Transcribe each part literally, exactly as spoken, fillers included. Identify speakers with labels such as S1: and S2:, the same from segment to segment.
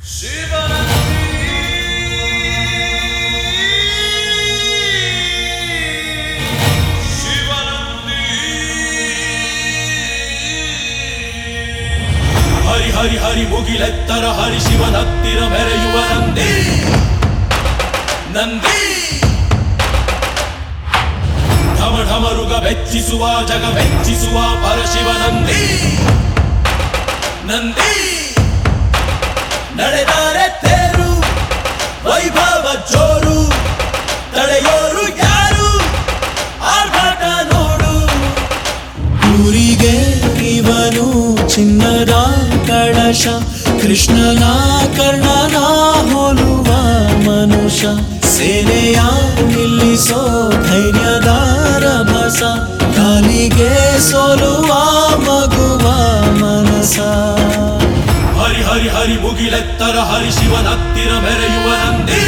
S1: ಹರಿ ಹರಿ ಹರಿ ಮುಗಿಲೆತ್ತರ ಹರಿ ಶಿವನತ್ತಿರ ಮೆರೆಯುವ ನಂದಿ ನಂದಿ ಢಮ ಢಮರುಗ ಬೆಚ್ಚಿಸುವ ಜಗ ಬೆಚ್ಚಿಸುವ ಪರಶಿವ ನಂದಿ ನಂದಿ ನಡೆದರೆ ತೇರು ವೈಭವ ಜೋರು ತಡೆಯೋರು ಯಾರು ಆರ್ಭಟ ನೋಡು
S2: ಊರಿಗೆ ಇವನು ಚಿನ್ನದ ಕಳಶ ಕೃಷ್ಣನ ಕರ್ಣನ ಹೋಲುವ ಮನುಷ್ಯ ಸೇನೆಯ ನಿಲ್ಲಿಸೋ ಧೈರ್ಯದ ರಭಸ ಕಾಲಿಗೆ ಸೋಲುವ ಮಗುವ ಮನಸ
S1: ಹರಿ ಹರಿ ಹರಿ ಮುಗಿಲೆತ್ತರ ಹರಿ ಶಿವನತ್ತಿರ ಮೆರೆಯುವ ನಂದಿ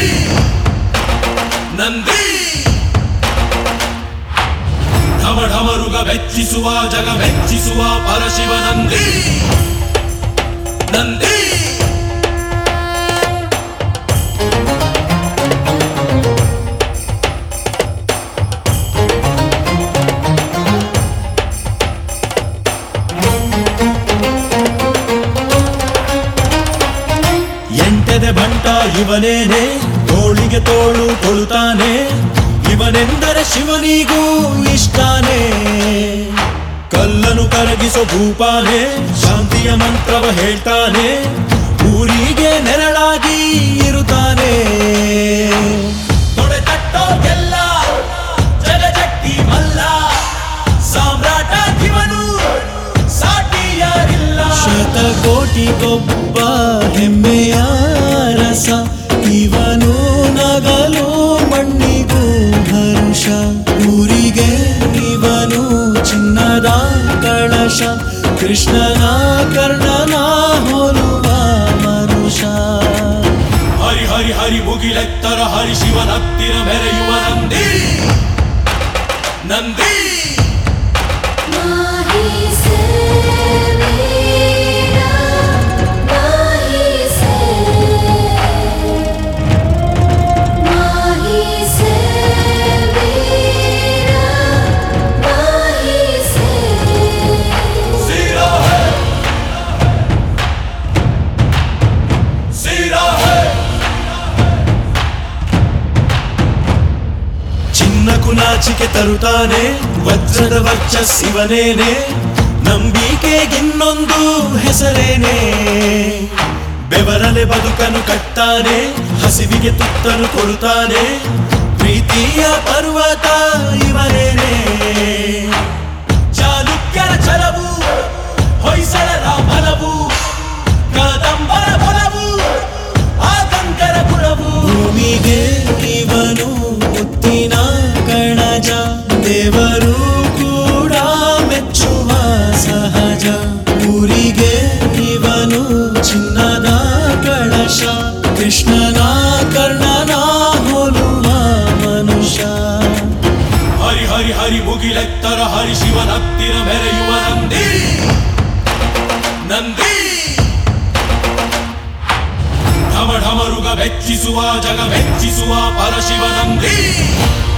S1: ನಂದಿ ಢಮ ಢಮರುಗ ಬೆಚ್ಚಿಸುವ ಜಗ ಬೆಚ್ಚಿಸುವ ಪರಶಿವ ನಂದಿ ನಂದಿ
S2: ಎಂಟದೆ ಬಂಟ ಇವನೇನೆ ತೋಳಿಗೆ ತೋಳು ಕೊಳುತ್ತಾನೆ ಇವನೆಂದರೆ ಶಿವನಿಗೂ ಇಷ್ಟಾನೆ ಕಲ್ಲನು ಕರಗಿಸೋ ಭೂಪಾನೆ ಶಾಂತಿಯ ಮಂತ್ರವ ಹೇಳ್ತಾನೆ ಊರಿಗೆ ನೆರಳಾಗಿ ಇರುತ್ತಾನೆ ತೊಡೆ ತಟ್ಟೋಗೆಲ್ಲ ಜಗಜಟ್ಟಿ ಮಲ್ಲ ಸಾಮ್ರಾಟ ಇವನು ಸಾಟಿಯಾರಿಲ್ಲ ಶತಕೋಟಿಗೊಬ್ಬ ಹೆಮ್ಮೆಯ ರಸ ಇವನು ನಗಲು ಮಣ್ಣಿಗೂ ಹರುಷ ಊರಿಗೆ ಇವನು ಚಿನ್ನದ ಕಳಶ ಕೃಷ್ಣನ ಕರ್ಣನ ಹೋಲುವ ಮನುಷ್ಯ
S1: ಹರಿ ಹರಿ ಹರಿ ಮುಗಿಲೆತ್ತರ ಹರಿ ಶಿವನತ್ತಿರ ಮೆರೆಯುವ ನಂದಿ ನಂದಿ
S2: ಚಿನ್ನಕು ನಾಚಿಕೆ ತರುತ್ತಾನೆ ವಜ್ರದ ವರ್ಚಸ್ಸಿವನೇನೆ ನಂಬಿಕೆಗಿನ್ನೊಂದು ಹೆಸರೇನೆ ಬೆವರಲೆ ಬದುಕನ್ನು ಕಟ್ತಾನೆ ಹಸಿವಿಗೆ ತುತ್ತನು ಕೊಡುತ್ತಾನೆ ಪ್ರೀತಿಯ ಪರ್ವತ ಇವನೇನೆ ಚಾಲುಕ್ಯರ ಛಲವು ಹೊಯ್ಸಳರ ಬಲವು ಕದಂಬರ ಬಲವು ಆತಂಕರ ಗುಣವು ಭೂಮಿಗೆ ಇವನು ಮುತ್ತಿನ ಕಣಜ ದೇವರು ಕೂಡ ಮೆಚ್ಚುವ ಸಹಜ ಊರಿಗೆ ಇವನು ಚಿನ್ನದ ಕಳಶ ಕೃಷ್ಣನ ಕರ್ಣನ ಹೋಲುವ ಮನುಷ್ಯ
S1: ಹರಿ ಹರಿ ಹರಿ ಮುಗಿಲೆತ್ತರ ಹರಿ ಶಿವನತ್ತಿರ ಮೆರೆಯುವ ನಂದಿ ನಂದಿ ಢಮ ಢಮರುಗ ಬೆಚ್ಚಿಸುವ ಜಗ ಬೆಚ್ಚಿಸುವ ಪರಶಿವ ನಂದಿ